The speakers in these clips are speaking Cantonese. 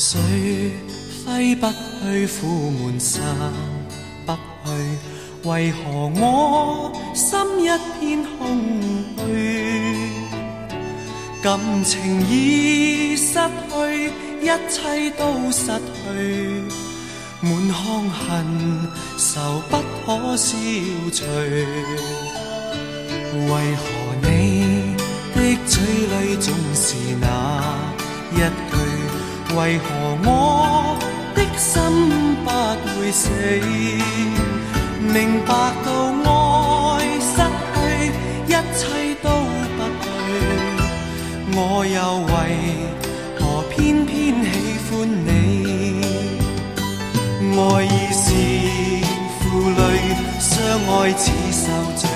水揮不去，苦悶散不去，為何我心一片空虛？感情已失去，一切都失去，滿腔恨愁不可消除。為何你的嘴裏總是那一句？為何我的心不會死？明白到愛失去，一切都不對，我又為何偏偏喜歡你？愛已是負累，相愛似受罪，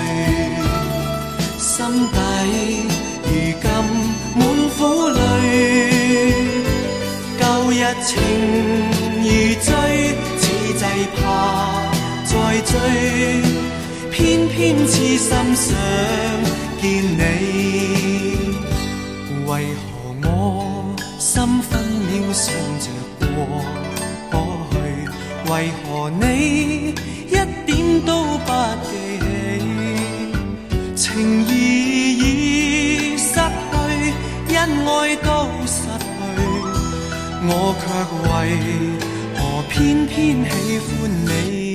心底如今滿苦淚。舊日情如醉，此際怕再追，偏偏痴心想見你。為何我心分秒想着過去？為何你一點都不記起？情義已失去，恩愛都失去，我卻為何偏偏喜歡你？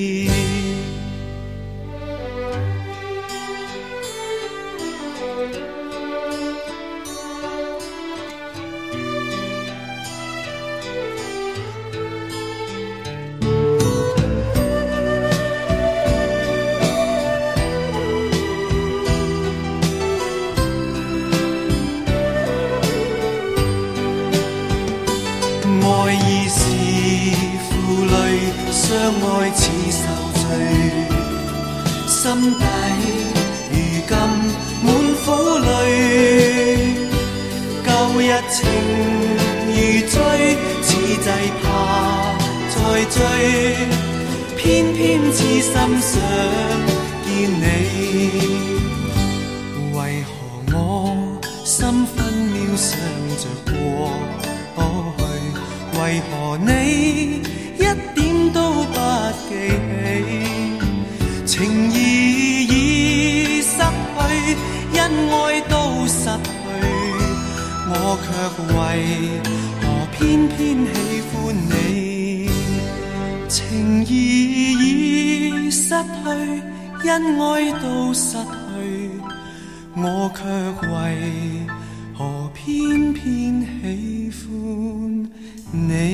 愛已是負累，相愛似受罪，心底如今滿苦淚。舊日情如醉，此際怕再追，偏偏痴心想見你。為何我心分秒想着過去？為何你一點都不記起？情義已失去，恩愛都失去，我卻為何偏偏喜歡你？情義已失去，恩愛都失去，我卻為何偏偏喜歡你？